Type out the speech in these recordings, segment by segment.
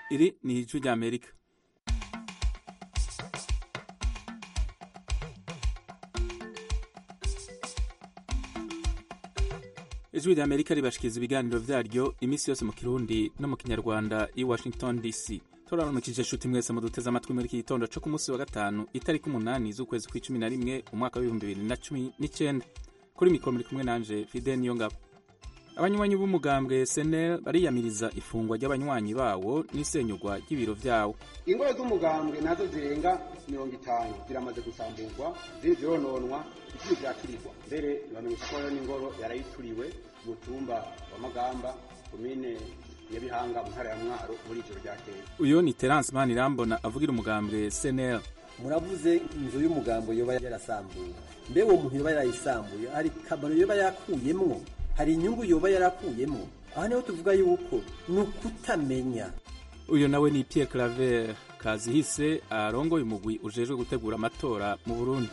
Iri ni Ijwi ry'Amerika. Ijwi ry'Amerika ribashikiriza ibiganiro vyaryo imisi yose mu Kirundi no mu Kinyarwanda i Washington DC. Turaramukije shuti mwese muduteze amatwi muri iki gitondo cyo ku munsi wa gatanu itariki 8 z'ukwezi kwa'11 umwaka wa 2019. Kuri mikoro muri kumwe nanje Fidel Niyongabo. Abanywanyi b'umugambwe SNL bariyamiriza ifungwa ry'abanywanyi bawo n'isenyugwa ry'ibiro vyawo. Ingoro z'umugambwe nazo zirenga 50 ziramaze gusamburwa, zirononwa, ikindi vyaturirwa. Mbere bamenyesha n'ingoro yarayituriwe mu tumba wa Magamba, komine ya Bihanga mu ntara ya Mwaro muri ijoro ryakeye. Uyo ni Terence Manirambona avugira umugambwe SNL. Muravuze inzu y'umugambo yoba yarasambuye. Mbe uwo muntu yoba yarayisambuye ari kamaro yoba yakuyemwo. Hari inyungu yoba yarakuyemo. Aha niho tuvuga yuko nukutamenya. Uyo nawe ni Pierre Claver Kazihise arongoye umugwi ujejwe gutegura amatora mu Burundi.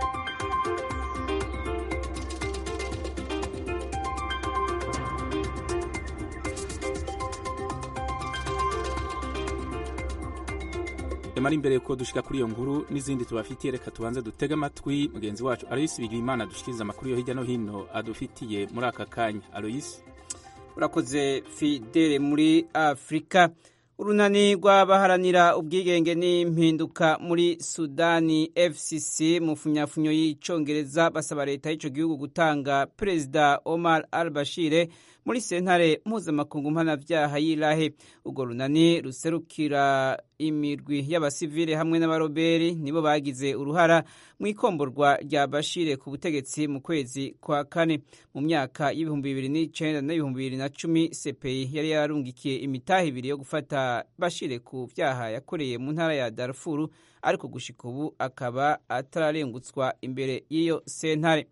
Emari imbere ko dushika kuri iyo nkuru n'izindi tubafitiye, reka tubanze dutega amatwi mugenzi wacu Alois Bigirimana dushikiriza amakuru yo hirya no hino adufitiye muri aka kanya. Alois, urakoze Fidele. Muri Afrika, urunani rw'abaharanira ubwigenge n'impinduka muri Sudani FCC mu funyafunyo y'icongereza basaba leta y'ico gihugu gutanga Perezida Omar al-Bashir muri sentare mpuzamakungu mpanavyaha y'Irahe. Urwo runani ruserukira imirwi y'abasivile hamwe n'abaroberi nibo bagize uruhara mu ikomborwa rya Bashir ku butegetsi mu kwezi kwa kane. Mu myaka y'ibihumbi 2009 na 2010 CPI yari yarungikiye imitahe ibiri yo gufata Bashir ku vyaha yakoreye mu ntara ya Darfur, ariko gushika ubu akaba atararengutswa imbere y'iyo sentare.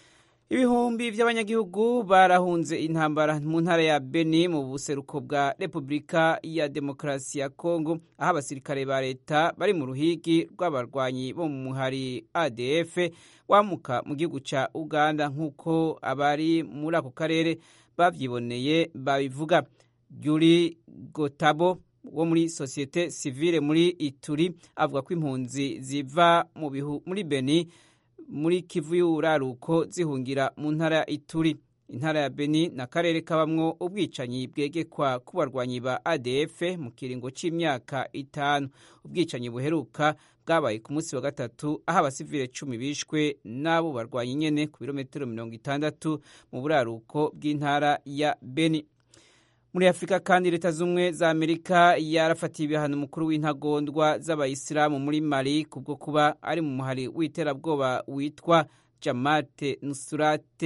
Ibihumbi vy'abanyagihugu barahunze intambara mu ntara ya Beni mu buseruko bwa Republika ya Demokarasi ya Kongo, aho abasirikare ba leta bari mu ruhigi rw'abarwanyi bo mu muhari ADF wamuka mu gihugu ca Uganda, nk'uko abari muri ako karere bavyiboneye babivuga. Juri Gotabo wo muri societe civile muri Ituri avuga ko impunzi ziva muri Beni muri Kivu y'uraruko zihungira mu ntara ya Ituri. Intara ya Beni na karere kabamwo ubwicanyi bwegekwa ku barwanyi ba ADF mu kiringo c'imyaka 5. Ubwicanyi buheruka bwabaye ku munsi wa gatatu, aho abasivile 10 bishwe n'abo barwanyi nyene ku birometero 60 mu buraruko bw'intara ya Beni. Muri Afrika kandi, leta z'umwe za Amerika yarafatiye ibihano umukuru w'intagondwa z'abayisilamu muri Mali kubwo kuba ari mu muhari w'iterabwoba witwa Jamaat Nusrat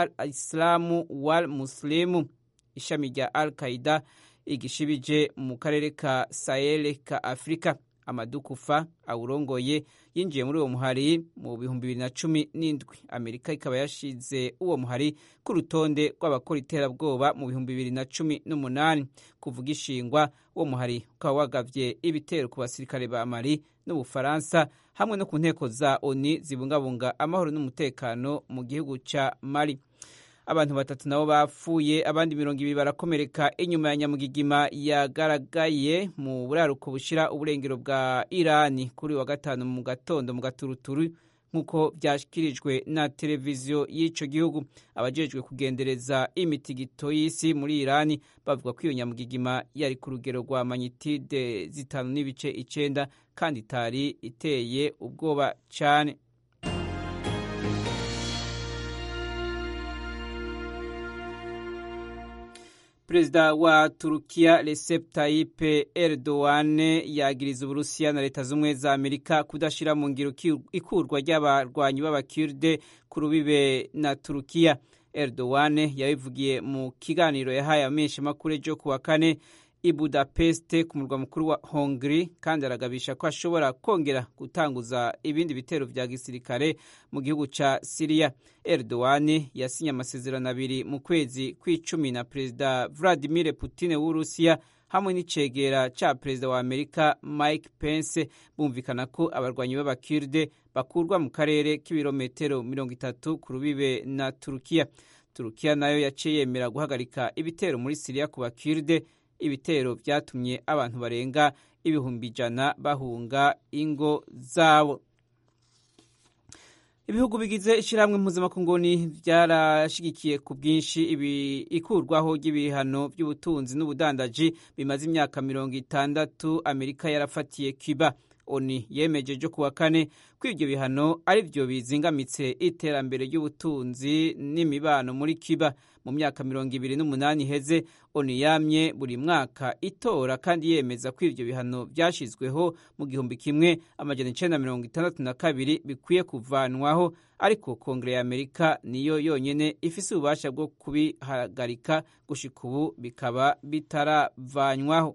al-Islam wal Muslimu, ishami rya Al-Qaeda igishibije mu karere ka Sahel ka Afrika. Amadou Koufa awurongoye yinjiye muri uwo muhari mu 2017. Amerika ikaba yashize uwo muhari ku rutonde rw'abakora iterabwoba mu 2018. Kuvuga ishingwa, uwo muhari ukaba wagavye ibitero ku basirikare ba Mali n'Ubufaransa hamwe no ku nteko za ONU zibungabunga amahoro n'umutekano mu gihugu ca Mali. Abantu 3 nabo bapfuye, abandi 200 barakomereka inyuma ya nyamugigima yagaragaye mu buraruko bushira uburengero bwa Irani kuri wa gatanu mu gatondo mu gaturuturu, nk'uko vyashikirijwe na televiziyo y'ico gihugu. Abajejwe kugendereza imitigito y'isi muri Irani bavuga ko iyo nyamugigima yari ku rugero rwa magnitude 5.9 kandi itari iteye ubwoba cane. Perezida wa Turukiya Recep Tayyip Erdogan yagiriza Uburusiya na leta z'umwe za Amerika kudashira mu ngiro ikurwa ry'abarwanyi b'abakurde ku rubibe na Turukiya. Erdogan yabivugiye mu kiganiro yahaye abamenyeshamakuru ejo kuwa kane i Budapest ku murwa mukuru wa Hongrie, kandi aragabisha ko ashobora kongera gutanguza ibindi bitero vya gisirikare mu gihugu ca Syria. Erdogan yasinye amasezerano 2 mu kwezi kw'icumi na Perezida Vladimir Putin w'Urusiya hamwe n'icegera ca Perezida wa Amerika Mike Pence, bumvikana ko abarwanyi b'abakurde bakurwa mu karere k'ibirometero 30 ku rubibe na Turukiya. Turukiya nayo yaciye yemera guhagarika ibitero muri Syria ku bakurde ibitero vyatumye abantu barenga ibihumbi 100 bahunga ingo zabo. Ibihugu bigize ishiramwe mpuzamakungu vyarashigikiye ku bwinshi ikurwaho ry'ibihano by'ubutunzi n'ubudandaji bimaze imyaka 60 Amerika yarafatiye Cuba. ONU yemeje jo kuwa kane ko ivyo bihano ari vyo bizingamitse iterambere ry'ubutunzi n'imibano muri Cuba. Mu myaka 28 iheze ONU yamye buri mwaka itora kandi yemeza ko ivyo bihano vyashizweho mu 1962 bikwiye kuvanwaho, ariko Kongere ya Amerika niyo yonyene ifise ububasha bwo kubihagarika gushika ubu bikaba bitaravanywaho.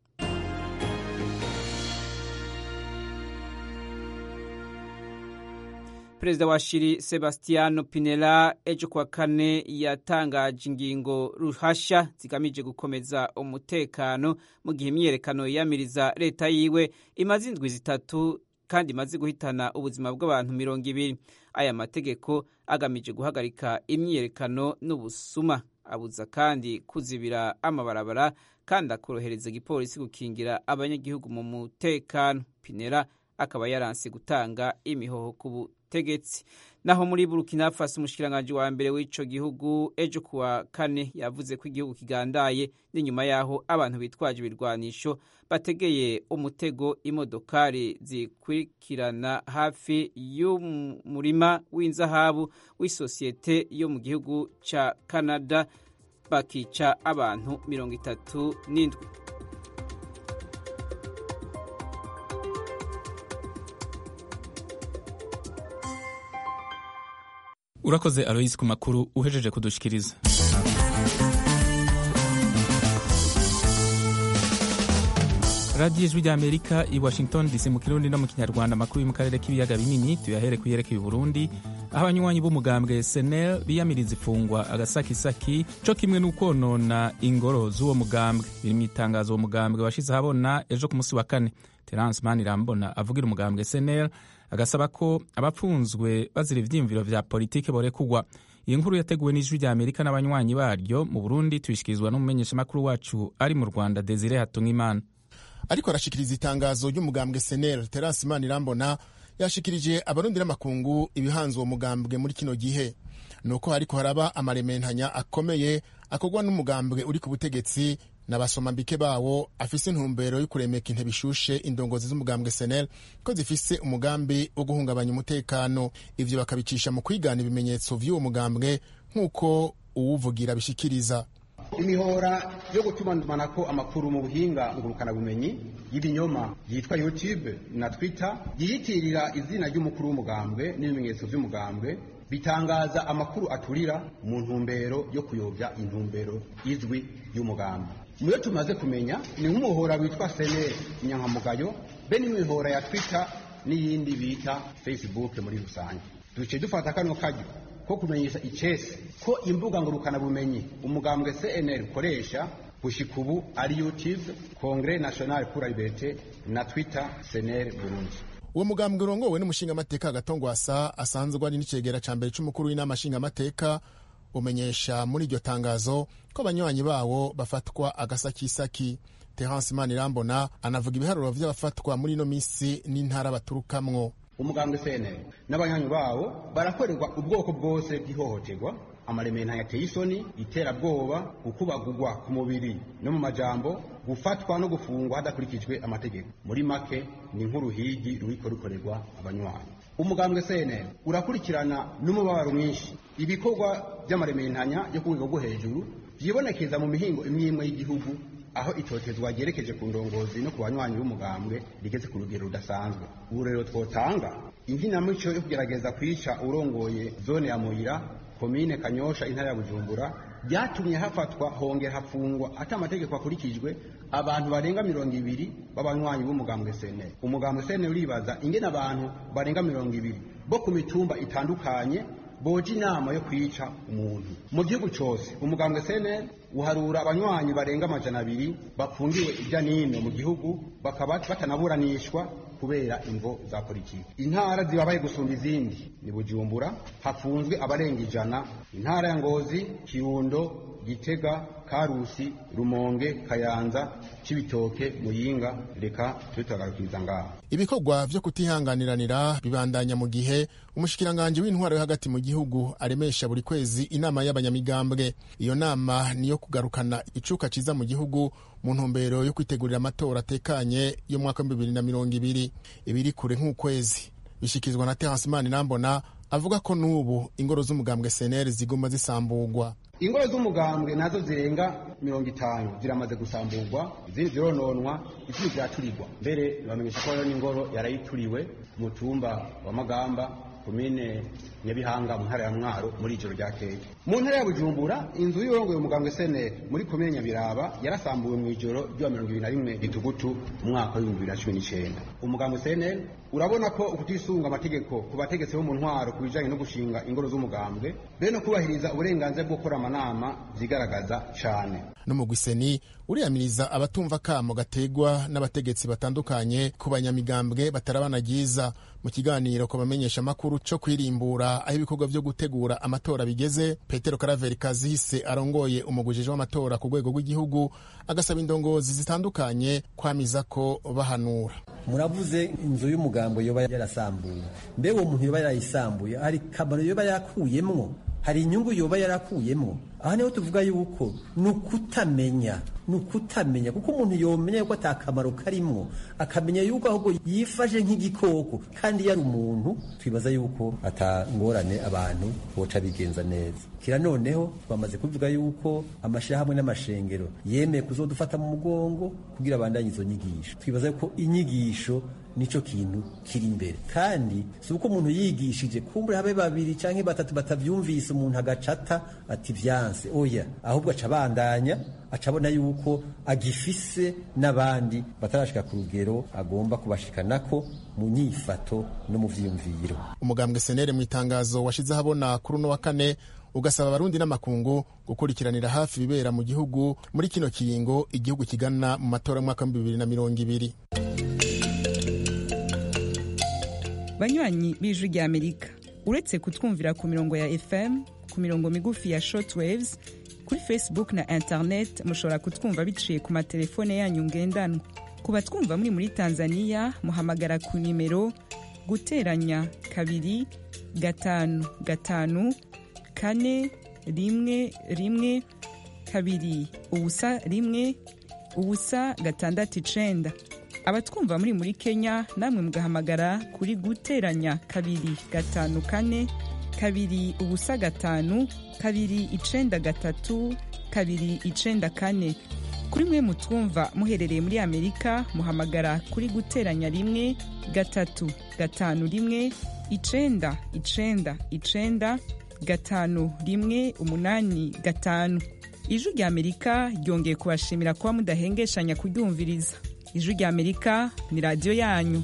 Perezida wa Chili Sebastiano Pinera ejo kwa kane yatangaje ingingo ruhasha zigamije gukomeza umutekano mu gihe imyerekano yamiriza leta yiwe imaze indwi zitatu kandi imaze guhitana ubuzima bw'abantu 200. Aya mategeko agamije guhagarika imyerekano n'ubusuma, abuza kandi kuzibira amabarabara kandi akorohereza igipolisi gukingira abanyagihugu mu mutekano. Pinera akaba yaranse gutanga imihoho ku butegetsi. Naho muri Burkina Faso umushikiranganje wa mbere w'ico gihugu ejo kuwa kane yavuze ko igihugu kigandaye n'inyuma yaho abantu bitwaje ibirwanisho bategeye umutego imodokari zikurikirana hafi y'umurima w'inzahabu w'isosiyete yo mu gihugu ca Canada, bakica abantu 37. Urakoze Alois ku makuru uhejeje kudushikiriza. Radio Ijwi ry'Amerika i Washington DC mu Kirundi no mu Kinyarwanda, makuru mu karere k'ibiyaga binini tuyahere kuyerekeye Burundi, aho abanywanyi b'umugambwe SNL biyamiriza ifungwa agasakisaki co kimwe n'ukonona ingoro z'uwo mugambwe. Biri mu itangazo uwo mugambwe washize habona ejo ku munsi wa kane. Terence Manirambona avugira umugambwe SNL agasaba ko abapfunzwe bazira ivyiyumviro vya politike borekugwa. Iyi nkuru yateguwe n'Ijwi ry'Amerika n'abanywanyi baryo mu Burundi, tuyishikirizwa n'umumenyeshamakuru wacu ari mu Rwanda Desire Hatungimana. Ariko arashikiriza itangazo ry'umugambwe SNL, Terence Manirambona yashikirije abarundi n'amakungu ibihanze uwo mugambwe muri kino gihe. Nuko hariko haraba amarementanya akomeye akogwa n'umugambwe uri ku butegetsi n'abasomambike bawo afise intumbero yo kuremeka intebe ishushe indongozi z'umugambwe SNL ko zifise umugambi wo guhungabanya umutekano. Ivyo bakabicisha mu kwigana ibimenyetso vy'uwo mugambwe nk'uko uwuvugira bishikiriza. Imihora yo gutumanako amakuru mu buhinga ngurukana bumenyi y'ibinyoma yitwa YouTube na Twitter yiyitirira izina ry'umukuru w'umugambwe n'ibimenyetso vy'umugambwe bitangaza amakuru aturira mu ntumbero yo kuyobya intumbero izwi y'umugambwe. Muyo tumaze kumenya ni nk'umuhora witwa SNL Nyankamugayo, be n'imihora ya Twitter n'iyindi bita Facebook muri rusange. Duce dufata kano kajyo ko kumenyesha icese ko imbuga ngurukana bumenyi umugambwe CNL ukoresha gushika ubu ari YouTube, Congrès National pour la Liberté na Twitter SNL Burundi. Uwo mugambwe urongowe n'umushinga amateka Gatongwasa asanzwe ari n'icegera ca mbere c'umukuru w'inama nshinga amateka umenyesha muri iryo tangazo ko abanywanyi bawo bafatwa agasakisaki. Terence Manirambona anavuga ibiharuro vy'abafatwa muri no misi n'intara baturukamwo. Umugambwe SNL n'abanywanyi bawo barakorerwa ubwoko bwose bw'ihohoterwa, amaremena yateye isoni, iterabwoba, gukubagurwa ku mubiri no mu majambo, gufatwa no gufungwa hadakurikijwe amategeko. Muri make ni nk'uruhigi ruhiko rukorerwa abanywanyi. Umugambwe SNL urakurikirana n'umubabaro mwinshi ibikorwa by'amarementanya yo ku rwego rwo hejuru byibonekeza mu mihingo imwe y'igihugu, aho itotezwa ryerekeje ku ndongozi no ku banywanyi b'umugambwe rigeze ku rugero rudasanzwe. Ubu rero twotanga inkinamico yo kugerageza kwica urongoye zone ya Muyira, komine Kanyosha, intara ya Bujumbura, byatumye hafatwa hongera hafungwa ata amategeko akurikijwe abantu barenga 200 b'abanywanyi b'umugambwe SNL. Umugambwe SNL uribaza ingene abantu barenga 200 bo ku mitumba itandukanye boje inama yo kwica umuntu. Mu gihugu cyose umugambwe SNL uharura abanywanyi barenga 200 bafungiwe irya nino mu gihugu, bakaba batanaburanishwa kubera imvo za politiki. Intara zibabaye gusumba izindi ni Bujumbura, hafunzwe abarenga 100, intara ya Ngozi, Kirundo, Gitega, Karusi, Rumonge, Kayanza, Cibitoke, Muyinga, reka tutagarukiza ngaho. Ibikorwa vyo kutihanganiranira bibandanya mu gihe umushikiranganje w'intwaro yo hagati mu gihugu aremesha buri kwezi inama y'abanyamigambwe. Iyo nama niyo kugarukana icuka ciza mu gihugu mu ntumbero yo kwitegurira amatora atekanye yo mu mwaka wa 2020. Ibiri kure nk'ukwezi bishikizwa na Terence Manirambona avuga ko n'ubu ingoro z'umugambwe CNL zigomba zisamburwa. Ingoro z'umugambwe nazo zirenga 50 ziramaze gusamburwa, izindi zirononwa, izindi ziraturirwa. Mbere bamenyesha ko n'ingoro yarayituriwe mu tumba wa Magamba, komine Nyabihanga mu ntara ya Mwaro muri ijoro ryakeye. Mu ntara ya Bujumbura inzu y'urongoye umugambwe CNL muri komine Nyabiraba yarasambuwe mu ijoro rya 2021 gitugutu mu mwaka wa 2019. Umugambwe CNL urabona ko ukutisunga amategeko ku bategetsi bo mu ntwaro kubijanye no gushinga ingoro z'umugambwe be no kubahiriza uburenganzira bwo gukora amanama zigaragaza cyane. No mu Gwiseni uriyamiriza abatumva kamo gategwa n'abategetsi batandukanye ku banyamigambwe batarabanagiza. Mu kiganiro ko bamenyesha makuru cyo kwirimbura aho ibikorwa vyo gutegura amatora bigeze, Petero Karaveri Kazihise arongoye umugujije w'amatora ku rwego rw'igihugu agasaba indongozi zitandukanye kwamiza ko bahanura. Muravuze inzu y'umugambo yoba yarasambuye, mbe uwo muntu yoba yarayisambuye hari kamaro yoba yakuyemwo, hari inyungu yoba yarakuyemwo. Aha niho tuvuga yuko nukutamenya kuko umuntu yomenya yuko atakamaro karimwo, akamenya yuko ahubwo yifashe nk'igikoko kandi yari umuntu, twibaza yuko atangorane abantu boca bigenza neza. Kira noneho bamaze kuvuga yuko amashirahamwe n'amashengero yemeye kuzodufata mu mugongo kugira abandanye izo nyigisho. Twibaza yuko inyigisho nico kintu kiri imbere, kandi si uko umuntu yigishije kumbure habe babiri canke batatu batavyumvise umuntu agacata ati vyanse oya, ahubwo acabandanya acabona yuko agifise n'abandi batarashika ku rugero agomba kubashikanako mu nyifato no mu vyiyumviro. Umugambwe CNL mu itangazo washize habona kuri uno wa kane ugasaba abarundi n'amakungu gukurikiranira hafi bibera mu gihugu muri kino kiringo igihugu kigana mu matora mwaka wa 2020. Banywanyi b'Ijwi rya Amerika, uretse kutwumvira ku mirongo ya FM, ku mirongo migufi ya shortwaves, kuri Facebook na internet mushobora kutwumva biciye ku matelefone yanyu ngendanwa. Ku batwumva muri Tanzania muhamagara ku nimero guteranya 2 5 5 4 1 1 2 ubusa 1 ubusa 6 abatwumva muri Kenya namwe mugahamagara kuri guteranya 2 5 4 2 ubusa 5 2 9 3 2 9 kuri mwe mutwumva muherereye muri Amerika muhamagara kuri guteranya 1 3 5 1 9 9 5 1 8 5. Ijwi rya Amerika ryongeye kubashimira kuba mudahengeshanya kuryumviriza. Ijwi rya Amerika ni radio yanyu.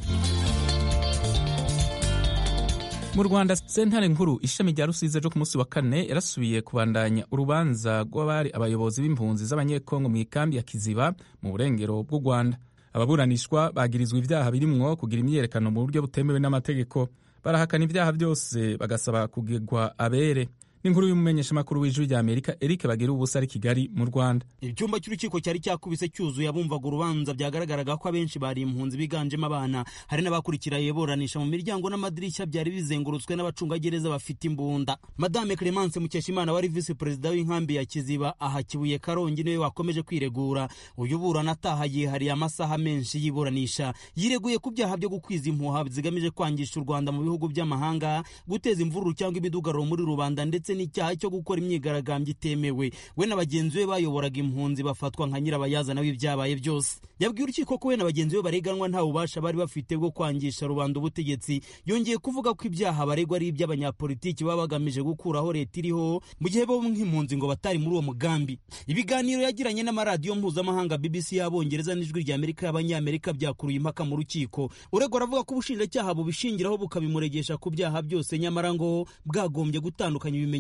Mu Rwanda sentare nkuru ishami rya Rusizi ryo ku munsi wa kane yarasubiye kubandanya urubanza rw'abari abayobozi b'impunzi z'abanyekongo mu ikambi ya Kiziba mu burengero bw'u Rwanda. Ababuranishwa bagirizwa ivyaha birimwo kugira imyiyerekano mu buryo butemewe n'amategeko. Barahakana ivyaha byose bagasaba kugirwa abere. N'inkuru y'umumenyesha makuru w'Ijwi rya Amerika Eric Bagira ubusa ari Kigali mu Rwanda. Icyumba cy'urukiko cyari cyakubise cyuzuye abumvaga urubanza, byagaragaraga ko abenshi bari impunzi biganjemo abana, hari n'abakurikira yeburanisha mu miryango n'amadirishya byari bizengurutswe n'abacungagereza bafite imbunda. Madame Clemence Mukeshimana wari vice president w'inkambi ya Kiziba aha Kibuye Karongi niwe wakomeje kwiregura. Uyu burana ataha yihariye amasaha menshi yiburanisha, yireguye ku byaha byo gukwiza impuha zigamije kwangisha u Rwanda mu bihugu by'amahanga, guteza imvururu cyangwa imidugararo muri rubanda ndetse n'icyaha cyo gukora imyigaragambyo itemewe. We na bagenzi be bayoboraga impunzi bafatwa nka nyirabayazana w'ibyabaye byose. Yabwiye urukiko ko we na bagenzi be bareganwa nta bubasha bari bafite bwo kwangisha rubanda ubutegetsi. Yongeye kuvuga ko ibyaha baregwa ari iby'abanyapolitiki baba bagamije gukuraho leta iriho, mu gihe bo nk'impunzi ngo batari muri uwo mugambi. Ibiganiro yagiranye n'amaradiyo mpuzamahanga BBC y'Abongereza n'Ijwi rya Amerika y'Abanyamerika byakuruye impaka mu rukiko. Uregwa aravuga ko ubushinjacyaha bubishingiraho bukabimuregesha ku byaha byose, nyamara ngo bwagombye gutandukanya ibimenyetso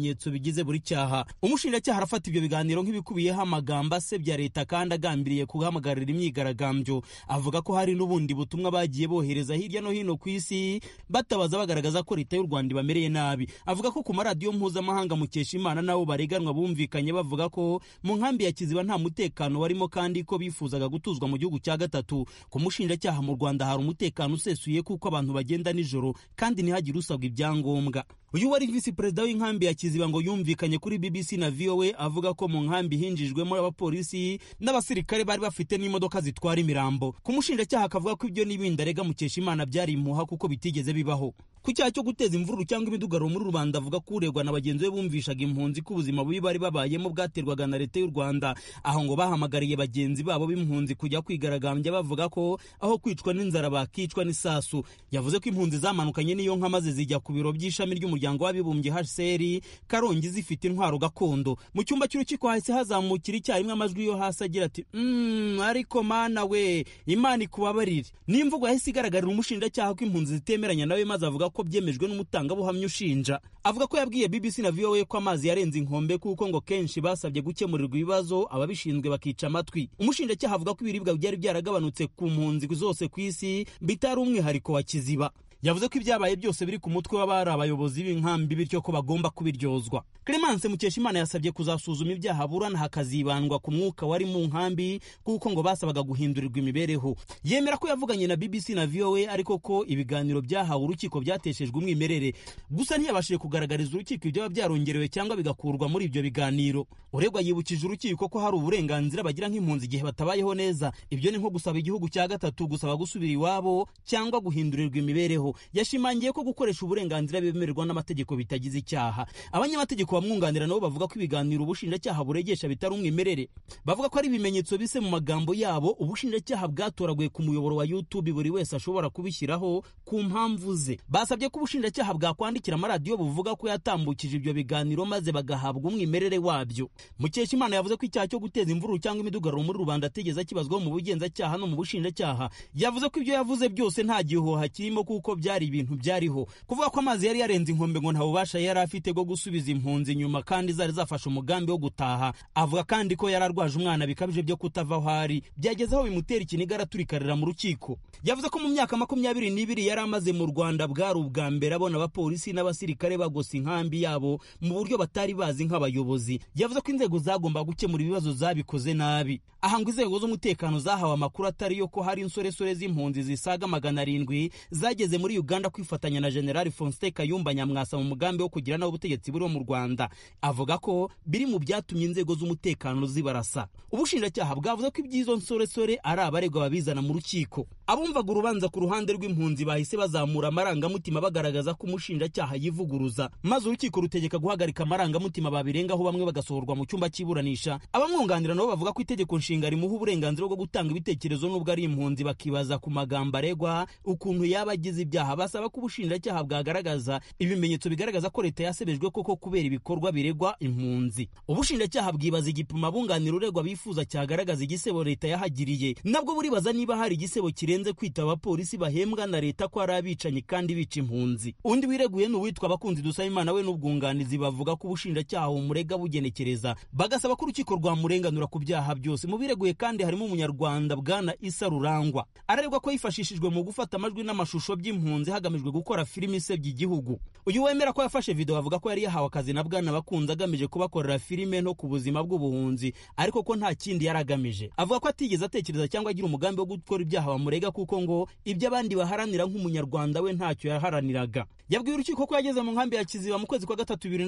ibimenyetso bigize buri cyaha. Umushinjacyaha arafata ibyo biganiro nk'ibikubiyeho amagambo asebya leta kandi agambiriye guhamagarira imyigaragambyo. Avuga ko hari n'ubundi butumwa bagiye bohereza hirya no hino ku isi batabaza bagaragaza ko leta y'u Rwanda ibamereye nabi. Avuga ko ku maradiyo mpuzamahanga Mukeshimana nabo bareganwa bumvikanye bavuga ko mu nkambi ya Kiziba nta mutekano warimo kandi ko bifuzaga gutuzwa mu gihugu cya gatatu. Ku mushinjacyaha mu Rwanda hari umutekano usesuye kuko abantu bagenda nijoro kandi ntihagire usabwa ibyangombwa. Uyu wari visi perezida w'inkambi ya Kiziba ngo yumvikanye kuri BBC na VOA avuga ko mu nkambi hinjijwemo abapolisi n'abasirikare bari bafite n'imodoka zitwara imirambo. Ku mushinjacyaha akavuga ko ibyo n'ibindi arega Mukeshimana byari impuha kuko bitigeze bibaho. Ku cyaha cyo guteza imvururu cyangwa imidugararo muri rubanda avuga ko uregwa na bagenzi be bumvishaga impunzi ko ubuzima bubi bari babayemo bwaterwaga na leta y'u Rwanda, aho ngo bahamagariye bagenzi babo b'impunzi kujya kwigaragambya bavuga ko aho kwicwa n'inzara bakicwa n'isasu. Yavuze ko impunzi zamanukanye n'iyo nka maze zijya ku biro by'ishami ry'umuryango w'abibumbye HCR Karongi zifite intwaro gakondo. Mu cyumba cy'urukiko hahise hazamukira icyarimwe amajwi yo hasi agira ati ariko mana we Imana ikubabarire. N'imvugo yahise igaragarira umushinjacyaha ko impunzi zitemeranya nawe maze avuga ko byemejwe n'umutangabuhamya ushinja. Avuga ko yabwiye BBC na VOA ko amazi yarenze inkombe kuko ngo kenshi basabye gukemurirwa ibibazo ababishinzwe bakica amatwi. Umushinjacyaha avuga ko ibiribwa byari byaragabanutse ku mpunzi zose ku isi bitari umwihariko wa Kiziba. Yavuze ko ibyabaye byose biri ku mutwe w'abari abayobozi b'inkambi bityo ko bagomba kubiryozwa. Clemence Mukeshimana yasabye kuzasuzuma ibyaha aburana hakazibandwa ku mwuka wari mu nkambi kuko ngo basabaga guhindurirwa imibereho. Yemera ko yavuganye na BBC na VOA ariko ko ibiganiro byahawe urukiko byateshejwe umwimerere. Gusa ntiyabashije kugaragariza urukiko ibyo byarongerewe cyangwa bigakurwa muri ibyo biganiro. Uregwa yibukije urukiko ko hari uburenganzira bagira nk'impunzi igihe batabayeho neza. Ibyo ni nko gusaba igihugu cya gatatu, gusaba gusubira iwabo cyangwa guhindurirwa imibereho. Yashimangiye ko gukoresha uburenganzira bemererwa n'amategeko bitagize icyaha. Abanyamategeko bamwunganira nabo bavuga ko ibiganiro ubushinjacyaha buregesha bitari umwimerere. Bavuga ko ari ibimenyetso bise mu magambo yabo ubushinjacyaha bwatoraguye ku muyoboro wa YouTube buri wese ashobora kubishyiraho ku mpamvu ze. Basabye ko ubushinjacyaha bwakwandikira amaradiyo buvuga ko yatambukije ibyo biganiro maze bagahabwa umwimerere wabyo. Mukeshimana yavuze ko icyaha cyo guteza imvururu cyangwa imidugararo muri rubanda ategeza kibazwaho mu bugenzacyaha no mu bushinjacyaha. Yavuze ko ibyo yavuze byose nta gihuha kirimo kuko byari ibintu byariho. Kuvuga ko amazi yari yarenze inkombe ngo nta bubasha yari afite bwo gusubiza impunzi nyuma kandi zari zafashe umugambi wo gutaha. Avuga kandi ko yararwaje umwana bikabije byo kutava aho ari byagezeho bimutera ikiniga araturikarira mu rukiko. Yavuze ko mu myaka 22 yari amaze mu Rwanda bwari ubwa mbere abona abapolisi n'abasirikare bagosa inkambi yabo mu buryo batari bazi nk'abayobozi. Yavuze ko inzego zagomba gukemura ibibazo zabikoze nabi. Aha ngo inzego z'umutekano zahawe amakuru atari yo ko hari insoresore z'impunzi zisaga 700 zageze muri Uganda kwifatanya na General Fonste Kayumba Nyamwasa mu mugambi wo kugira naho ubutegetsi buri mu Rwanda. Avuga ko biri mu byatumye inzego z'umutekano zibarasa. Ubushinjacyaha bwavuze ko ibyizo nsoresore ari abaregwa babizana mu rukiko. Abumvaga urubanza ku ruhande rw'impunzi bahise bazamura amarangamutima bagaragaza ko umushinjacyaha yivuguruza, maze urukiko rutegeka guhagarika amarangamutima babirengaho bamwe bagasohorwa mu cyumba cy'iburanisha. Abamwunganira nabo bavuga ko itegeko nshinga rimuha uburenganzira bwo gutanga ibitekerezo n'ubwo ari impunzi, bakibaza ku magambo aregwa ukuntu yaba agize ibyaha. Basaba ko ubushinjacyaha bwagaragaza ibimenyetso bigaragaza ko leta yasebejwe koko kubera ibikorwa biregwa impunzi. Ubushinjacyaha bwibaza igipimo abunganira uregwa bifuza cyagaragaza igisebo leta yahagiriye. Nabwo buribaza niba hari igisebo kirenze kwita abapolisi bahembwa na leta ko ari abicanyi kandi bica impunzi. Undi wireguye n'uwitwa Bakunzi Dusabimana we n'ubwunganizi bavuga ko ubushinjacyaha umurega bugenekereza, bagasaba ko urukiko rwamurenganura ku byaha byose. Mu bireguye kandi harimo umunyarwanda Bwana Isa Rurangwa, araregwa ko yifashishijwe mu gufata amajwi n'amashusho by'impunzi hagamijwe gukora filimi isebya igihugu. Uyu wemera ko yafashe video avuga ko yari yahawe akazi na Bwana Bakunzi agamije kubakorera filime no ku buzima bw'ubuhunzi, ariko ko nta kindi yaragamije. Avuga ko atigeze atekereza cyangwa agira umugambi wo gukora ibyaha bamurega kuko ngo ibyo abandi baharanira nk'umunyarwanda we ntacyo yaharaniraga. Yabwiye urukiko ko yageze mu nkambi ya Kiziba mu kwezi kwa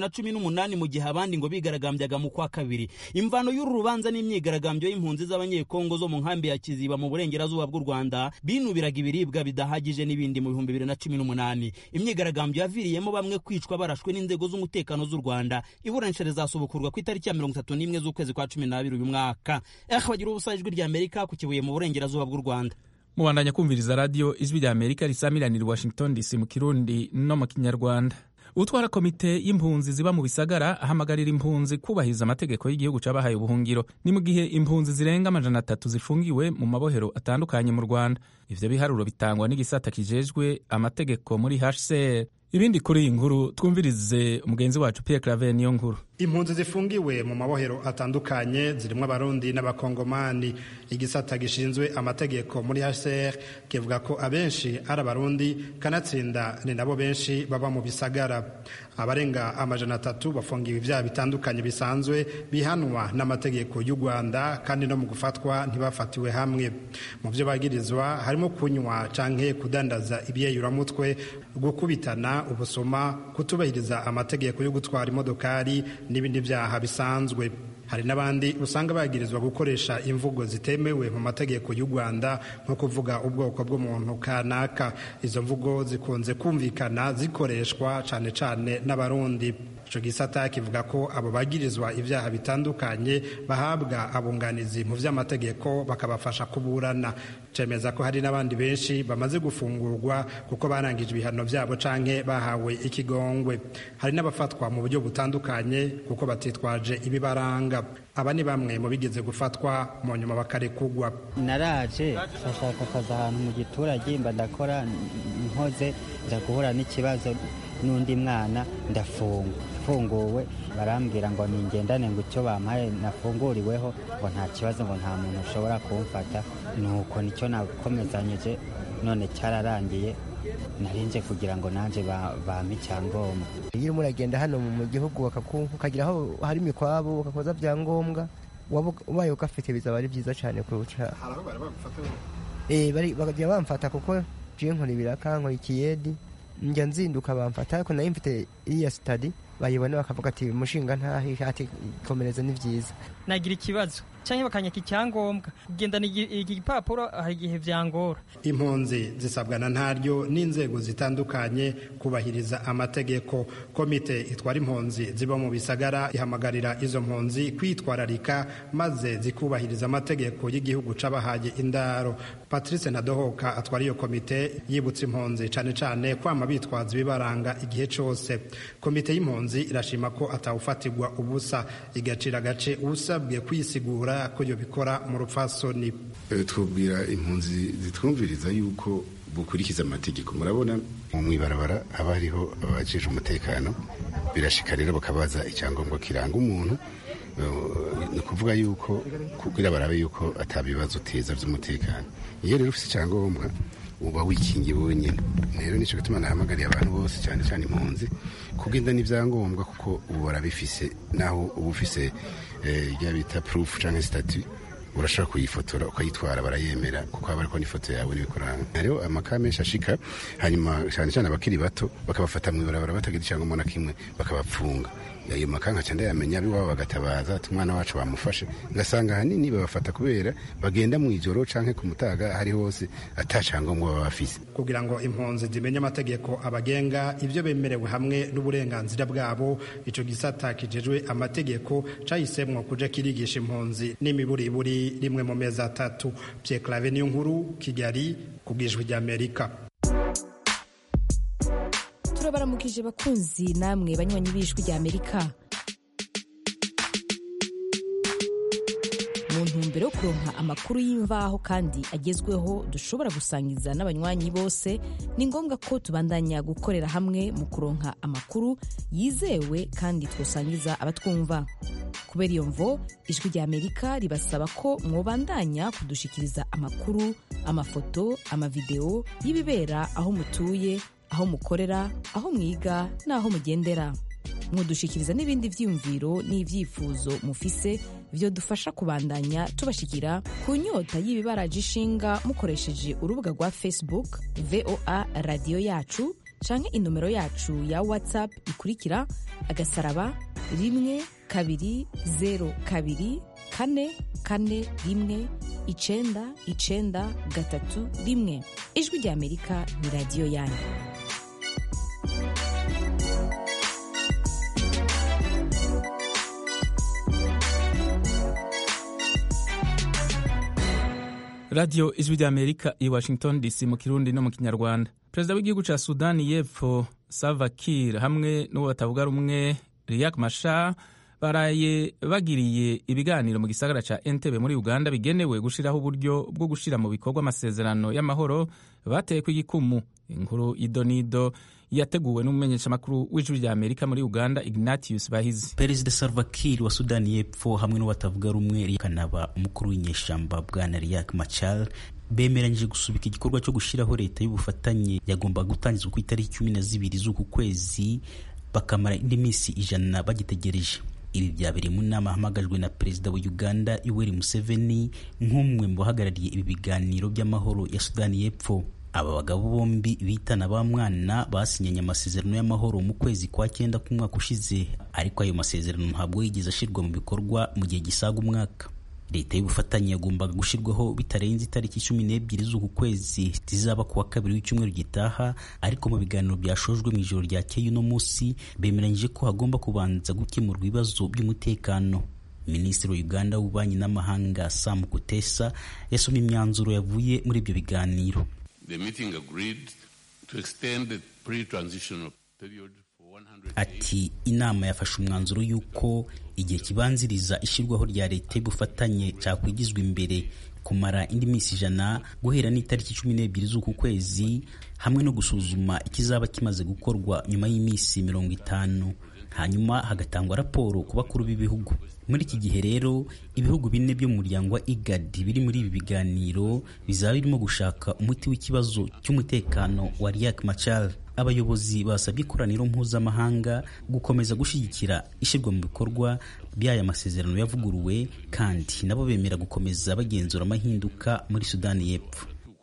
2018 mu gihe abandi ngo bigaragambyaga mu kwa kabiri. Imvano y'uru rubanza n'imyigaragambyo y'impunzi z'abanyekongo zo mu nkambi ya Kiziba mu burengerazuba bw'u Rwanda binubiraga ibiribwa bidahagije n'ibindi mu 2018. Imyigaragambyo yaviriyemo bamwe kwicwa barashwe n'inzego z'umutekano z'u Rwanda. Iburanisha rizasobukurwa ku itariki ya 31 z'ukwezi kwa 12 uyu mwaka. Bagira ubusa ijwi rya Amerika ku Kibuye mu burengerazuba bw'u Rwanda. Mubandanya kumviriza radio ijwi rya Amerika risamiranira Washington DC mu Kirundi no mu Kinyarwanda. Utwara komite y'impunzi ziba mu bisagara ahamagarira impunzi kubahiriza amategeko y'igihugu cabahaye ubuhungiro. Ni mu gihe impunzi zirenga 300 zifungiwe mu mabohero atandukanye mu Rwanda. Ivyo biharuro bitangwa n'igisata kijejwe amategeko muri HCR. ibindi kuri iyi nkuru twumvirize umugenzi wacu Pierre Claver niyo nkuru. Impunzi zifungiwe mu mabohero atandukanye zirimo abarundi n'abakongomani. Igisata gishinzwe amategeko muri HCR kivuga ko abenshi ari abarundi kanatsinda ni nabo benshi baba mu bisagara. Abarenga 300 bafungiwe ibyaha bitandukanye bisanzwe bihanwa n'amategeko y'u Rwanda kandi no mu gufatwa ntibafatiwe hamwe. Mu byo bagirizwa harimo kunywa canke kudandaza ibyeyuramutwe, gukubitana, ubusoma, kutubahiriza amategeko yo gutwara imodokari n'ibindi byaha bisanzwe. Hari n'abandi usanga bagirizwa gukoresha imvugo zitemewe mu mategeko y'u Rwanda nko kuvuga ubwoko bw'umuntu kanaka. Izo mvugo zikunze kumvikana zikoreshwa cane cane n'abarundi. Ico gisata kivuga ko abo bagirizwa ibyaha bitandukanye bahabwa abunganizi mu vy'amategeko bakabafasha kuburana. Cemeza ko hari n'abandi benshi bamaze gufungurwa kuko barangije ibihano vyabo canke bahawe ikigongwe. Hari n'abafatwa mu buryo butandukanye kuko batitwaje ibibaranga. Aba ni bamwe mu bigeze gufatwa mu nyuma bakarekugwa. Naraje ashaka akazi ahantu mu giturage mba ndakora nkoze nja guhura n'ikibazo n'undi mwana ndafunguwe barambwira ngo ningendane ngo icyo bampaye nafunguriweho ngo nta kibazo ngo nta muntu ushobora kumfata. Nuko nicyo nakomezanyije none cyararangiye narinje kugira ngo nanje bampe icyangombwa. Iyo muragenda hano mu gihugu ukagira aho hari imikwabo ukakoza byangombwa ubaye ugafite bizaba ari byiza cyane kuruca. Bakajya bamfata kuko je nkora ibiraka nkora ikiyedi njya nzinduka bamfata ariko nayo mfite iya study bayibona bakavuga ati mushinga ntahi ati komereza ni byiza. Nagira ikibazo canke bakanyaka icyangombwa kugendana igipapuro hari igihe vyangora. Impunzi zisabwana ntaryo n'inzego zitandukanye kubahiriza amategeko. Komite itwara impunzi ziba mu bisagara ihamagarira izo mpunzi kwitwararika maze zikubahiriza amategeko y'igihugu cabahaye indaro. Patrice Ntadohoka atwara iyo komite yibutsa impunzi cane cane kwama bitwaza bibaranga igihe cose. Komite y'impunzi irashima ko atawufatirwa ubusa igacira gace usabwe kwisigura ko yo bikora mu rupfasoni. Twubwira impunzi zitwumviriza yuko bukurikiza amategeko. Murabona mu ibarabara haba hariho abajeje umutekano, birashika rero bakabaza icyangombwa kiranga umuntu. Ni kuvuga yuko kugira barabe yuko atabibazo uteza by'umutekano. Iyo rero ufite icyangombwa uba wikingiye wenyine. Rero nico gituma nahamagariye abantu bose cyane cyane impunzi kugenda n'ivyangombwa kuko ubu barabifise naho ubu ufise ya bita proof canke statut urashaka kuyifotora ukayitwara barayemera kuko haba ariko n'ifoto yawe n'ibikuranga. Rero amakame menshi ashika hanyuma cyane cyane abakiri bato bakabafata mu ibarabara batagira icyangombwa na kimwe bakabapfunga. Ayo makanga cyane yamenya biwabo bagatabaza ati umwana wacu bamufashe ngasanga hanini babafata kubera bagenda mu ijoro canke ku mutaga hari hose atacangombwa babafise. Kugira ngo impunzi zimenye amategeko abagenga ivyo bemerewe hamwe n'uburenganzira bwabo, ico gisata kijejwe amategeko cahisemwo kuja kirigisha impunzi n'imiburiburi rimwe mu mezi 3. Pierre Claver niyo nkuru, Kigali, kubw'Ijwi ry'Amerika. Turabaramukije bakunzi namwe banywanyi b'Ijwi ry'Amerika. Mu ntumbero yo kuronka amakuru y'imvaho kandi agezweho dushobora gusangiza n'abanywanyi bose, ni ngombwa ko tubandanya gukorera hamwe mu kuronka amakuru yizewe kandi twosangiza abatwumva. Kubera iyo mvo, Ijwi ry'Amerika ribasaba ko mwobandanya kudushikiriza amakuru, amafoto, amavideo y'ibibera aho mutuye, aho mukorera, aho mwiga n'aho mugendera. Mwodushikiriza n'ibindi vyiyumviro n'ivyifuzo mufise vyo dufasha kubandanya tubashikira ku nyota y'ibibaraje ishinga mukoresheje urubuga rwa Facebook VOA Radio Yacu canke inomero yacu ya WhatsApp ikurikira *12042419331. Ijwi ry'Amerika ni radio yanyu. Radio Ijwi ry'Amerika i Washington DC mu Kirundi no mu Kinyarwanda. Perezida w'igihugu ca Sudani y'Epfo Salva Kiir hamwe n'uwo batavuga rumwe Riek Machar baraye bagiriye ibiganiro mu gisagara ca Entebbe muri Uganda bigenewe gushiraho uburyo bwo gushira mu bikorwa amasezerano y'amahoro bateye ku igikumu. Inkuru idonido yateguwe n'umumenyeshamakuru w'ijwi rya Amerika muri Uganda Ignatius Bahizi. Perezida Salva Kiir wa Sudani y'Epfo hamwe n'ubatavuga rumwe kanaba umukuru w'inyeshamba bwana Riek Machar bemeranyije gusubika igikorwa cyo gushiraho leta y'ubufatanye yagomba gutangizwa ku itariki 12 z'uku kwezi, bakamara indi minsi 100 bagitegereje. Ibi byabereye mu nama hamagajwe na perezida wa Uganda Yoweri Museveni nk'umwe mu bahagarariye ibi biganiro by'amahoro ya Sudani y'Epfo. Aba bagabo bombi bitana ba mwana basinyanye amasezerano y'amahoro mu kwezi kwa 9 k'umwaka ushize, ariko ayo masezerano ntabwo yigeze ashirwa mu bikorwa mu gihe gisaga umwaka. Leta y'ubufatanye yagombaga gushirwaho bitarenze itariki 12 z'uku kwezi zizaba kuwa kabiri w'icyumweru gitaha, ariko mu biganiro byashojwe mu ijoro ryakeye uno munsi bemeranyije ko hagomba kubanza gukemurwa ibibazo by'umutekano. Minisitiri wa Uganda w'ububanyi n'amahanga Sam Kutesa yasomye imyanzuro yavuye muri ibyo biganiro. The meeting agreed to extend the pre-transitional period. Ati inama yafashe umwanzuro yuko igihe kibanziriza ishirwaho rya leta y'ubufatanye cyakwigizwa imbere kumara indi minsi 100 guhera n'itariki 12 z'uku kwezi, hamwe no gusuzuma ikizaba kimaze gukorwa nyuma y'iminsi 50, hanyuma hagatangwa raporo ku bakuru b'ibihugu. Muri iki gihe rero ibihugu 4 byo mu muryango wa IGAD biri muri ibi biganiro bizaba birimo gushaka umuti w'ikibazo cy'umutekano wa Riek Machar. Abayobozi basabye ikoraniro mpuzamahanga gukomeza gushyigikira ishyirwa mu bikorwa by'aya masezerano yavuguruwe, kandi nabo bemera gukomeza bagenzura amahinduka muri Sudani y'Epfo.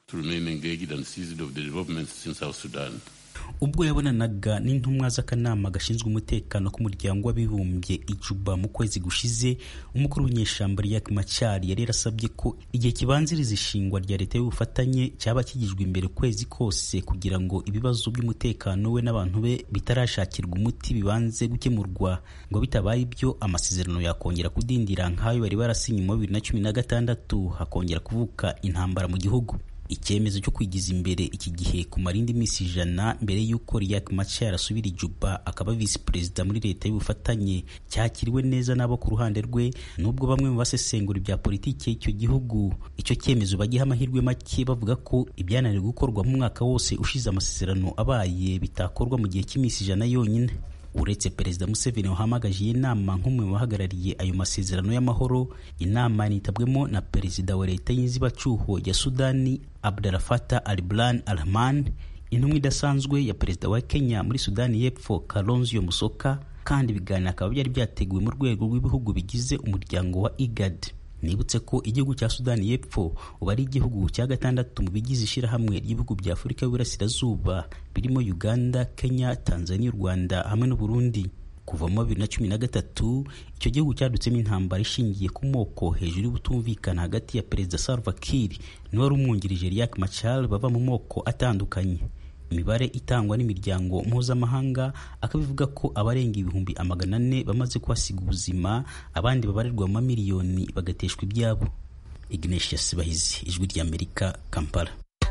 Ubwo yabonanaga n'intumwa z'akanama gashinzwe umutekano k'umuryango w'abibumbye i Juba mu kwezi gushize, umukuru w'inyeshamba Riek Machar yari yarasabye ko igihe kibanziriza ishingwa rya leta y'ubufatanye cyaba kigijwe imbere kwezi kose kugira ngo ibibazo by'umutekano we n'abantu be bitarashakirwa umuti bibanze gukemurwa, ngo bitabaye ibyo amasezerano yakongera kudindira nk'ayo bari barasinye mu 2016 hakongera kuvuka intambara mu gihugu. Icyemezo cyo kwigiza imbere iki gihe kumara indi minsi 100 mbere y'uko Riek Machar asubira Juba akaba vice perezida muri leta y'ubufatanye cyakiriwe neza nabo ku ruhande rwe, nubwo bamwe mu basesengura ibya politiki y'icyo gihugu icyo cyemezo bagiha amahirwe make, bavuga ko ibyananiwe gukorwa mu mwaka wose ushize amasezerano abaye bitakorwa mu gihe cy'iminsi 100 yonyine. Uretse Perezida Museveni wahamagaje iyi nama nk'umwe mu bahagarariye ayo masezerano y'amahoro, inama nitabwemo na Perezida wa leta y'inzibacyuho ya Sudani Abdel Fattah al-Burhan al-Rahman, intumwa idasanzwe ya Perezida wa Kenya muri Sudani y'Epfo Kalonzo Musyoka, kandi ibiganiro akaba byari byateguwe mu rwego rw'ibihugu bigize umuryango wa IGAD. Nibutse ko igihugu cya Sudani y'Epfo uba ari igihugu cya 6 mu bigize ishirahamwe ry'ibihugu bya Afurika y'Uburasirazuba birimo Uganda, Kenya, Tanzania, Rwanda hamwe n'u Burundi. Kuva mu 2013 icyo gihugu cyadutsemo intambara ishingiye ku moko hejuru y'ubutumvikana hagati ya Perezida Salva Kiir n'uwari umwungirije Riek Machar bava mu moko atandukanye. Imibare itangwa n'imiryango mpuzamahanga akabivuga ko abarenga 400,000 bamaze kuhasiga ubuzima, abandi babarirwa mu miliyoni bagateshwa ibyabo. Ignatius Bahizi, Ijwi ry'Amerika, Kampala.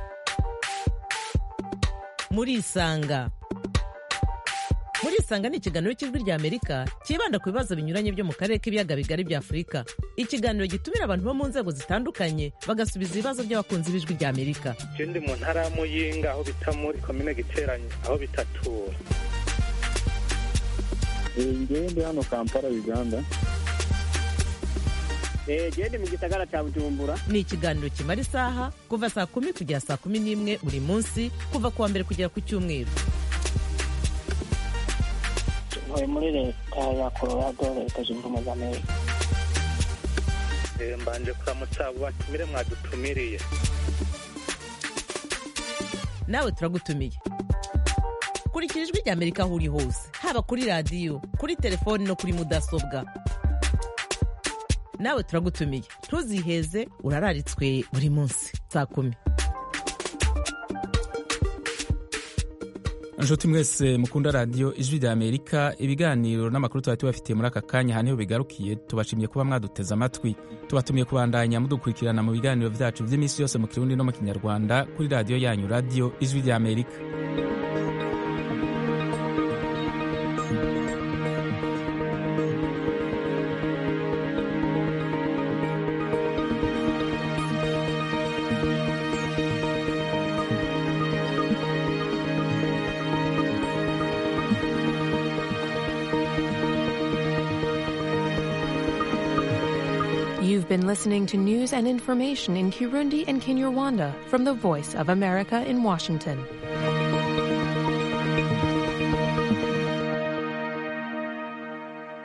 Muri Isanga ni ikiganiro cy'Ijwi ry'Amerika kibanda ku bibazo binyuranye byo mu karere k'ibiyaga bigari bya Afurika. Ikiganiro gitumira abantu bo mu nzego zitandukanye bagasubiza ibibazo by'abakunzi b'Ijwi ry'Amerika. Ndi mu ntara ya Muyinga aho bita muri komine Giteranyi aho bitatura. Ndi hano Kampala, Uganda. Ndi mu gisagara cya Bujumbura. Ni ikiganiro kimara isaha kuva saa 10 kugera saa 11 buri munsi, kuva kuwa mbere kugera ku cyumweru. Muri leta ya Colorado, Leta Zunze Ubumwe za Amerika. Mbanje kuramutsa abo batumire mwadutumiriye. Nawe turagutumiye. Kurikira Ijwi ry'Amerika aho uri hose, haba kuri radio, kuri telefoni no kuri mudasobwa. Nawe turagutumiye. Ntuziheze, urararitswe buri munsi saa 10. Nshuti mwese mukunda radio Ijwi ry'Amerika, ibiganiro n'amakuru tuba tubafitiye muri aka kanya haniho bigarukiye. Tubashimiye kuba mwaduteze amatwi, tubatumiye kubandanya mudukurikirana mu biganiro vyacu vy'iminsi yose mu Kirundi no mu Kinyarwanda kuri radio yanyu, Radio Ijwi ry'Amerika. You've been listening to news and information in Kirundi and Kinyarwanda from the Voice of America in Washington.